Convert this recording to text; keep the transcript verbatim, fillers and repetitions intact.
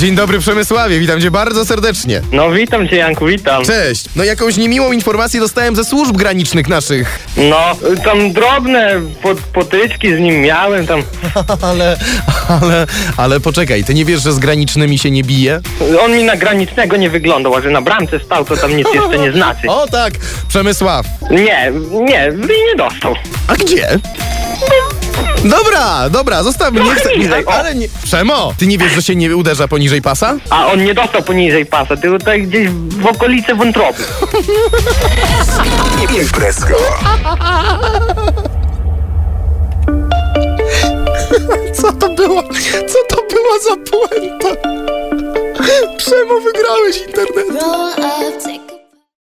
Dzień dobry, Przemysławie, witam cię bardzo serdecznie. No witam cię, Janku, witam. Cześć. No jakąś niemiłą informację dostałem ze służb granicznych naszych. No, tam drobne pot, potyczki z nim miałem, tam... ale, ale, ale poczekaj, ty nie wiesz, że z granicznymi się nie bije? On mi na granicznego nie wyglądał, a że na bramce stał, to tam nic jeszcze nie znaczy. O tak, Przemysław. Nie, nie, nie dostał. A gdzie? Dobra, dobra, zostawmy, nie Trochę chcę... niżej, o. Ale nie... Przemo, ty nie wiesz, że się nie uderza poniżej pasa? A on nie dostał poniżej pasa, tylko tutaj gdzieś w okolicy wątroby. Imprezko. Co to było? Co to była za puenta? Przemo, wygrałeś internet. Roll up, take